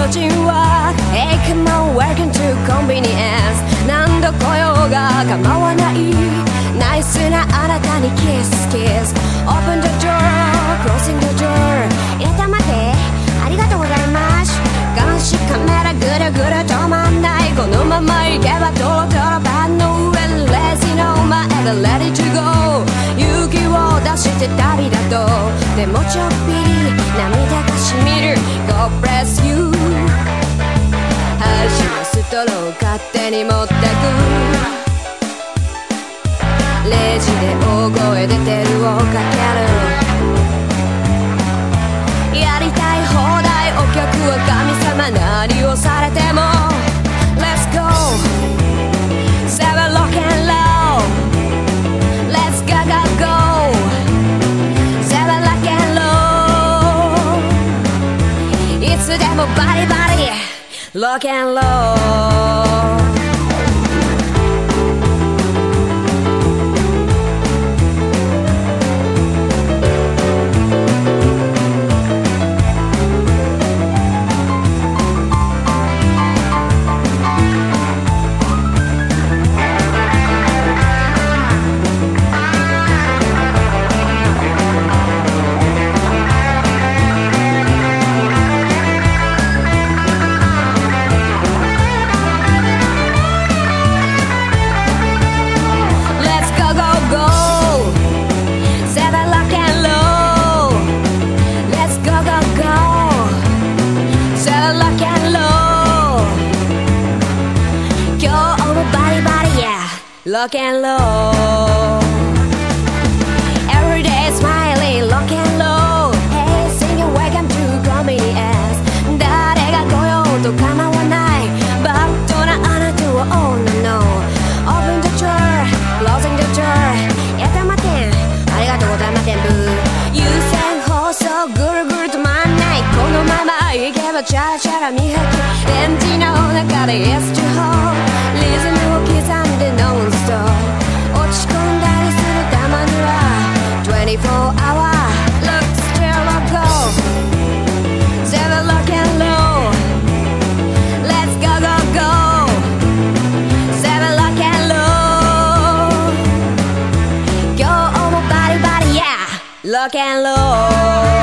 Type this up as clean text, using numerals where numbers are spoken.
人は Hey come on welcome to convenience 何度来ようが構わないナイスなあなたにキスキス Open the door closing the door 入れたまでありがとうございます監視カメラぐるぐる止まんないこのまま行けばトロトロ盤の上レジの前で Ready to go 勇気を出して旅だとでもちょっぴり涙がしみる God bless you 箸のストロー勝手に持ってくレジで大声でテルをかけるやりたい放題お客は神様何をされても Let's go Seven rock and roll Let's go go go Seven rock and roll いつでもバリバリ Rock and roll Rock and roll Every day smiling Rock and roll Hey singing welcome to convenience 誰が来ようと構わないバッドなあなたは Oh no no Open the door Closing the door やったまてんありがとうございませんブー優先放送ぐるぐる止まんないこのまま行けばチャラチャラ見えてレンジの中で Yes to hold リズムを刻んでノンスト落ち込んだりするたまには24 hour Look still go Seven rock and roll Let's go go go Seven rock and roll 今日もバリバリ Yeah Rock and roll